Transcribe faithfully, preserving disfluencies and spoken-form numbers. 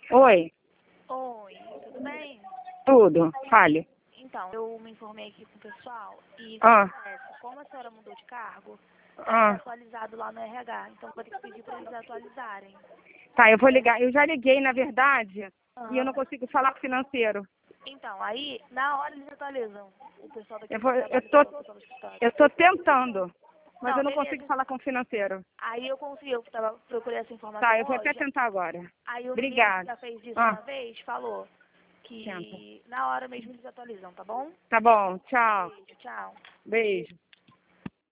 Oi, Oi, tudo bem? tudo. Fale. Então, eu me informei aqui com o pessoal e Ah, acontece, como a senhora mudou de cargo, tá ah. desatualizado lá no R H, então vou ter que pedir para eles atualizarem. Tá, eu vou ligar. Eu já liguei, na verdade, e eu Aham. não consigo falar com o financeiro. Então, aí, na hora eles atualizam. O pessoal daqui Eu, do vou, eu, trabalho tô, falou, o pessoal do escritório. eu tô tentando, mas Não, eu não consigo beleza. falar com o financeiro. Aí eu consegui, eu tava, procurei essa Tá, informação eu vou até hoje. tentar agora. Aí o menino que Obrigada. já fez isso Ah, uma vez falou tenta. que na hora mesmo eles atualizam, tá bom? Tá bom, tchau. Beijo, tchau. Beijo.